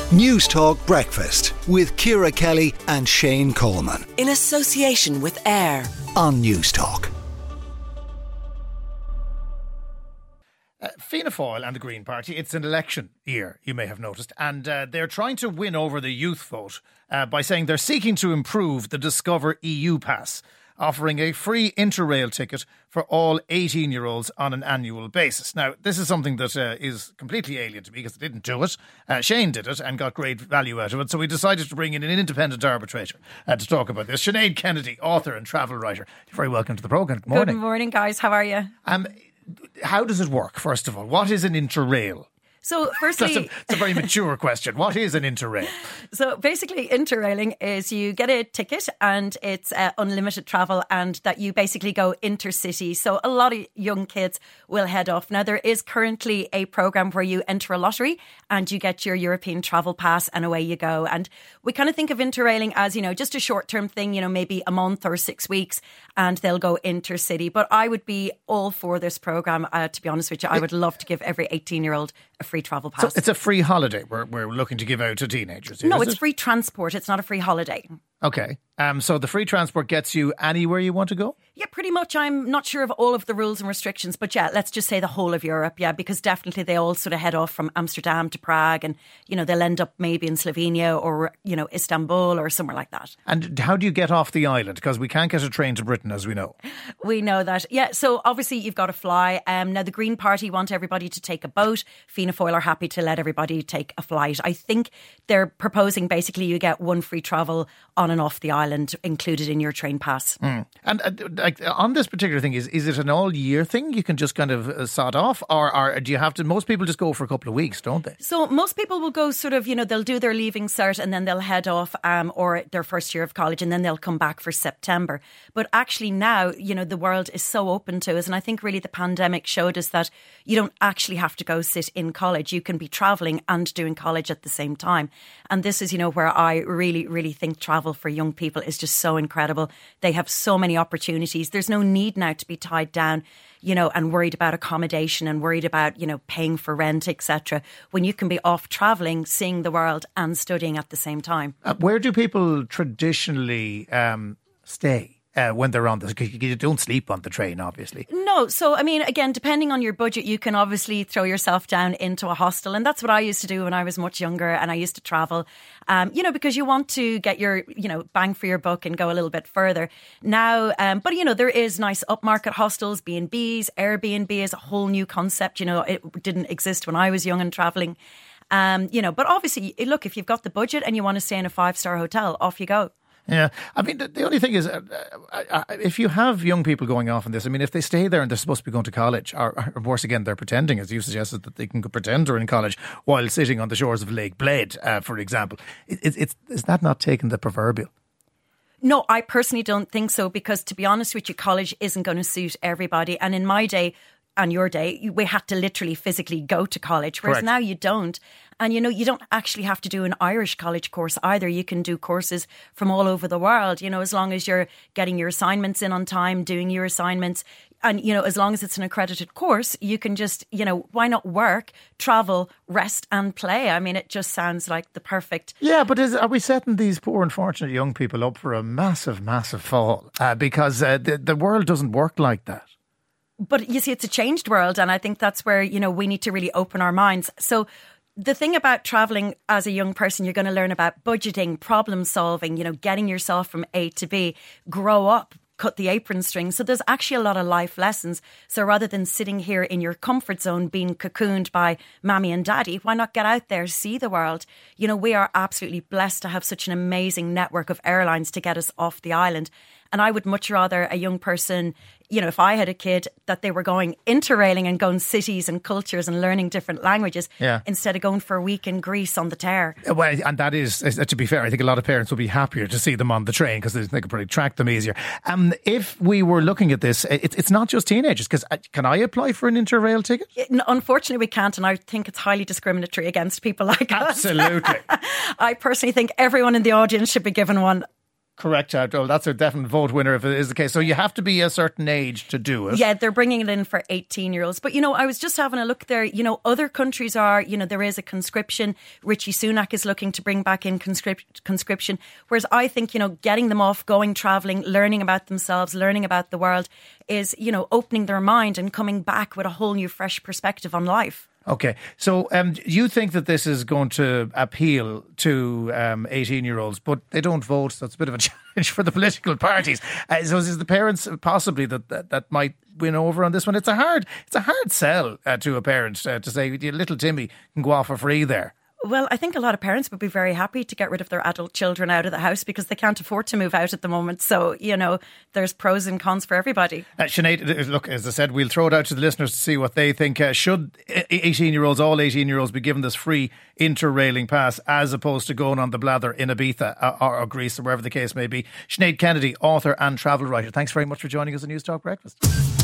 News Talk Breakfast with Ciara Kelly and Shane Coleman. In association with AIR On News Talk. Fianna Fáil and the Green Party, it's an election year, you may have noticed, and they're trying to win over the youth vote by saying they're seeking to improve the Discover EU Pass, offering a free Interrail ticket for all 18-year-olds on an annual basis. Now, this is something that is completely alien to me because I didn't do it. Shane did it and got great value out of it, so we decided to bring in an independent arbitrator to talk about this. Sinead Kennedy, author and travel writer. You're very welcome to the programme. Good morning. Good morning, guys. How are you? How does it work, first of all? What is an Interrail? So firstly... It's a very mature question. What is an Interrail? So basically Interrailing is you get a ticket and it's unlimited travel and that you basically go intercity. So a lot of young kids will head off. Now there is currently a programme where you enter a lottery and you get your European travel pass and away you go. And we kind of think of Interrailing as, just a short-term thing, maybe a month or 6 weeks and they'll go intercity. But I would be all for this programme, to be honest with you. I would love to give every 18-year-old a free travel pass. So it's a free holiday we're looking to give out to teenagers. No, it's free transport. It's not a free holiday. Okay. So the free transport gets you anywhere you want to go? Yeah, pretty much. I'm not sure of all of the rules and restrictions, but yeah, let's just say the whole of Europe. Yeah, because definitely they all sort of head off from Amsterdam to Prague and, they'll end up maybe in Slovenia or, Istanbul or somewhere like that. And how do you get off the island? Because we can't get a train to Britain, as we know. We know that. Yeah, so obviously you've got to fly. Now the Green Party want everybody to take a boat. Fianna Fáil are happy to let everybody take a flight. I think they're proposing basically you get one free travel on and off the island included in your train pass. And on this particular thing, is it an all year thing? You can just kind of sod off, or do you have to? Most people just go for a couple of weeks, don't they? So most people will go sort of, they'll do their leaving cert and then they'll head off, or their first year of college, and then they'll come back for September. But actually now, the world is so open to us, and I think really the pandemic showed us that you don't actually have to go sit in college. You can be travelling and doing college at the same time. And this is, where I really, really think travel for young people is just so incredible. They have so many opportunities. There's no need now to be tied down, and worried about accommodation and worried about, paying for rent, etc. When you can be off travelling, seeing the world and studying at the same time. Where do people traditionally stay? When they're on this, you don't sleep on the train, obviously. No. So, again, depending on your budget, you can obviously throw yourself down into a hostel. And that's what I used to do when I was much younger and I used to travel, because you want to get your, bang for your buck and go a little bit further. Now, but, there is nice upmarket hostels, B&Bs, Airbnb is a whole new concept. It didn't exist when I was young and travelling. But obviously, look, if you've got the budget and you want to stay in a 5-star hotel, off you go. Yeah, the only thing is, if you have young people going off on this, if they stay there and they're supposed to be going to college, or worse again, they're pretending, as you suggested, that they can pretend they're in college while sitting on the shores of Lake Blade, for example. Is that not taking the proverbial? No, I personally don't think so, because to be honest with you, college isn't going to suit everybody. And in my day, and your day, we had to literally physically go to college, whereas Correct. Now you don't. And, you don't actually have to do an Irish college course either. You can do courses from all over the world, as long as you're getting your assignments in on time, doing your assignments. And, as long as it's an accredited course, you can just, why not work, travel, rest and play? It just sounds like the perfect... Yeah, but are we setting these poor, unfortunate young people up for a massive, massive fall? Because the world doesn't work like that. But you see, it's a changed world. And I think that's where, we need to really open our minds. So the thing about travelling as a young person, you're going to learn about budgeting, problem solving, getting yourself from A to B, grow up, cut the apron string. So there's actually a lot of life lessons. So rather than sitting here in your comfort zone being cocooned by mommy and daddy, why not get out there, see the world? We are absolutely blessed to have such an amazing network of airlines to get us off the island. And I would much rather a young person, if I had a kid, that they were going interrailing and going cities and cultures and learning different languages instead of going for a week in Greece on the Tear. Well, and that is, to be fair, I think a lot of parents would be happier to see them on the train because they could probably track them easier. If we were looking at this, it's not just teenagers, because can I apply for an Interrail ticket? Unfortunately, we can't, and I think it's highly discriminatory against people like us. Absolutely. I personally think everyone in the audience should be given one. Correct, Joel. That's a definite vote winner if it is the case. So you have to be a certain age to do it. Yeah, they're bringing it in for 18-year-olds. But, I was just having a look there. Other countries are, there is a conscription. Richie Sunak is looking to bring back in conscription. Whereas I think, getting them off, going travelling, learning about themselves, learning about the world is, opening their mind and coming back with a whole new fresh perspective on life. Okay, so you think that this is going to appeal to 18-year-olds, but they don't vote, so it's a bit of a challenge for the political parties. So is the parents possibly that might win over on this one? It's a hard sell to a parent to say little Timmy can go off for free there. Well, I think a lot of parents would be very happy to get rid of their adult children out of the house because they can't afford to move out at the moment. So, there's pros and cons for everybody. Sinead, look, as I said, we'll throw it out to the listeners to see what they think. Should 18-year-olds, all 18-year-olds, be given this free interrailing pass as opposed to going on the blather in Ibiza or Greece or wherever the case may be? Sinead Kennedy, author and travel writer, thanks very much for joining us on News Talk Breakfast.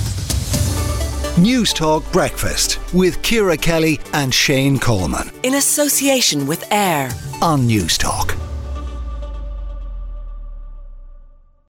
News Talk Breakfast with Ciara Kelly and Shane Coleman. In association with AIR On News Talk.